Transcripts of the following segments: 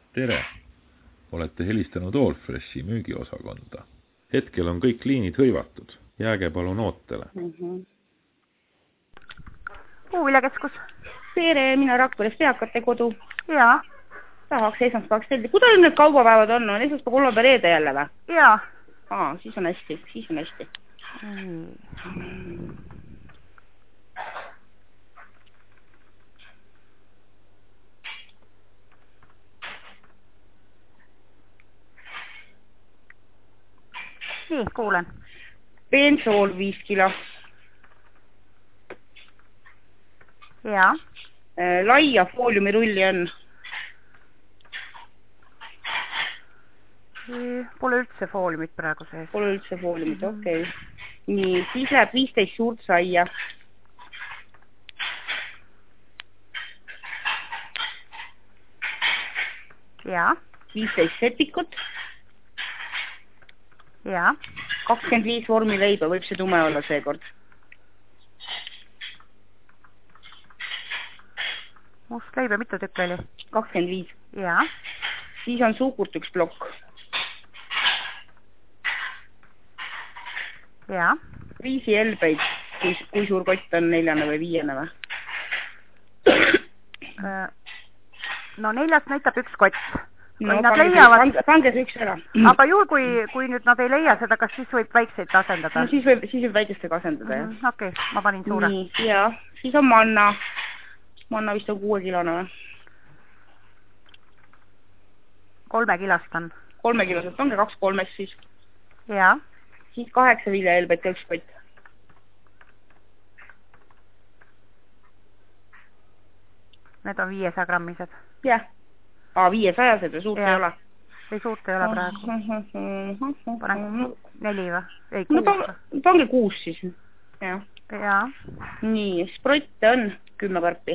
Tere! Olete helistanud Allfreshi müügiosakonda. Hetkel on kõik liinid hõivatud. Jääge palun ootele. Puuviljakeskus. Tere, mina Rakveres Peakate kodu. Jaa. Tahaks esmaspäevaks telli. Kuidas need kaubapäevad on? On esmaspäev, kolmapäev, reede jälle või? Jaa. Siis on hästi. Nii, kuulen. Bensool 5 kilo. Jaa. Laia fooliumirulli on. Pole üldse fooliumit praegu sees. Pole üldse fooliumit, okei. Nii, siis läheb 15 suurt saia. Jaa. 15 sepikut. Jaa. 25 vormileiba, võib see tume olla seekord. Must leiba, mitu tükki oli? 25. Jaa. Siis on suukurt üks plokk. Jaa. Riisielbeid, kui suur kott on, 4 või 5 või? No 4 näitab üks kott. No, pange see üks ära. Aga juhul, kui nüüd nad ei leia seda, kas siis võib väikseid asendada? No siis võib väikestega asendada, jah. Okei, ma panin suure. Nii, jaa. Siis on manna. Manna vist on 6 kilone või? 3 kilost on. 3 kilosed, pange 2 kolmest siis. Jaa. Siis 8 viljaelbet ja üks kott. Need on 500 grammised. Jah. 500-sed ja suurt ei ole. Ei suurt ei ole praegu. Panen 4 või? Ei, 6 või? Pange 6 siis. Jah. Jaa. Nii, sprotte on 10 karpi.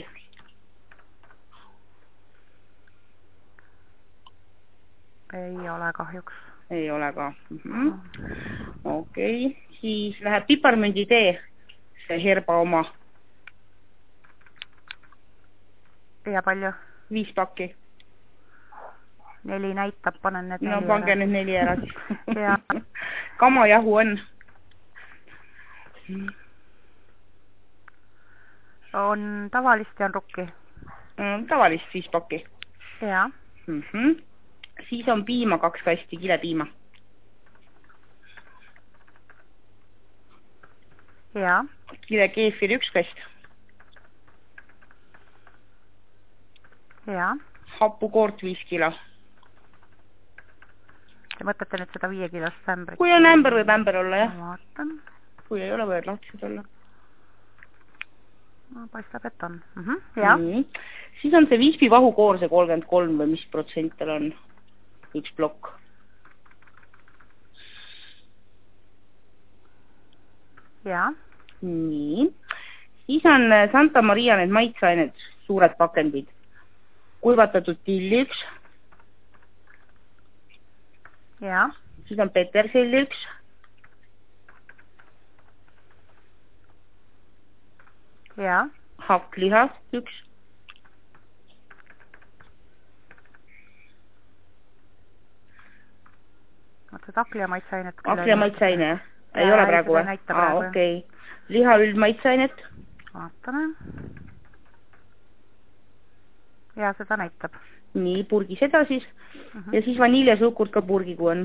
Ei ole kahjuks. Ei ole ka. Okei. Siis läheb piparmünditee. See herba oma. Ja palju? 5 pakki. 4 näitab, panen need 4 ära. No pange need 4 ära siis. Jaa. Kamajahu on? On tavalist ja on rukki. Tavalist 5 pakki. Jaa. Siis on piima 2 kasti, kilepiima. Jaa. Kilekeefir 1 kast. Jaa. Hapukoort 5 kilo. Te mõtlete nüüd seda 5 kilost ämbrit? Kui on ämber, võib ämber olla, jah. Ma vaatan. Kui ei ole, võid lahtised olla. Paistab, et on. Jaa. Siis on see vispivahukoor, see 33 või mis protsent tal on. Üks plokk. Jaa. Nii. Siis on Santa Maria need maitseained, suured pakendid. Kuivatatud tilli 1. Jaa. Siis on peterselli 1. Jaa. Hakklihas 1. Ootad haklia maitseainet? Haklia maitseaine, jah? Ei ole praegu või? Okei. Liha üldmaitseainet? Vaatame. Ja seda näitab. Nii, purgi seda siis. Ja siis vaniljasuukurt ka purgi, kui on.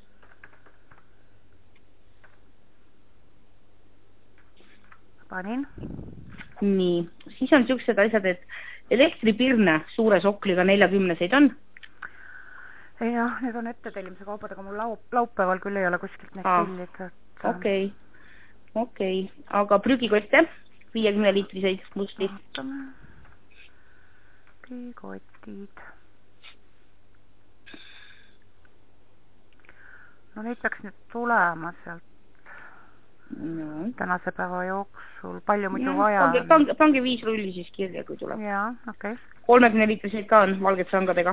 Panin. Nii, siis on siuksed asjad, et elektripirne suure sokliga 40-seid on. Jah, need on ettetellimise kaubad, aga mul laupäeval küll ei ole kuskilt need tellid. Okei. Aga prügikotte 50-liitriseid musti. Vaatame. Prügikotid. No neid peaks nüüd tulema sealt tänase päeva jooksul. Palju muidu vaja on? Pange 5 rulli siis kirja, kui tuleb. Jaa, okei. 30-liitriseid ka on valged sangadega.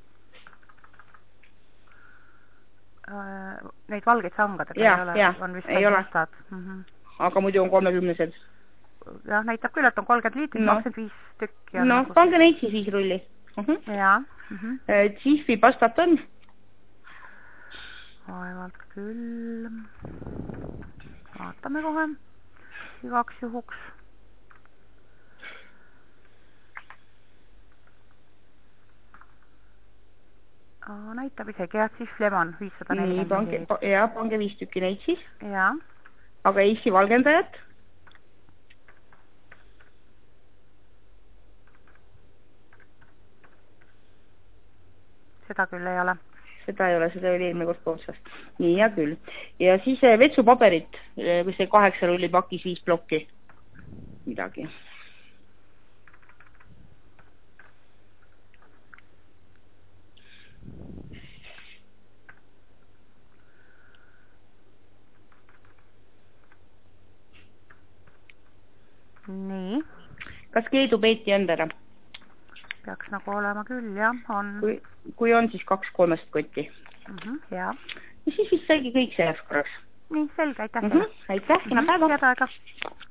Neid valgeid sangadega ei ole? On vist ei ole. Aga muidu on 30-sed. Jah, näitab küll, et on 30 liitrit, 25 tükki. No, pange neid siis 5 rulli. jaa. Jiffy pastat on? Vaevalt küll. Vaatame kohe igaks juhuks. Näitab isegi, jah, Jiff Lemon 540 ja pange 5 tükki neid siis. Jaa. Aga Eesti valgendajat? Seda küll ei ole. Seda ei ole, seda oli eelmine kord otsast. Nii, hea küll. Ja siis vetsupaberit, kui see 8 rulli pakis 5 plokki. Midagi. Nii. Kas Keedu Peeti on täna? Peaks nagu olema küll, jah, on. Kui on, siis 2-3 kotti. Jaa. Ja siis vist saigi kõik selleks korraks. Nii, selge, aitäh. Aitäh, kena päeva. Head aega.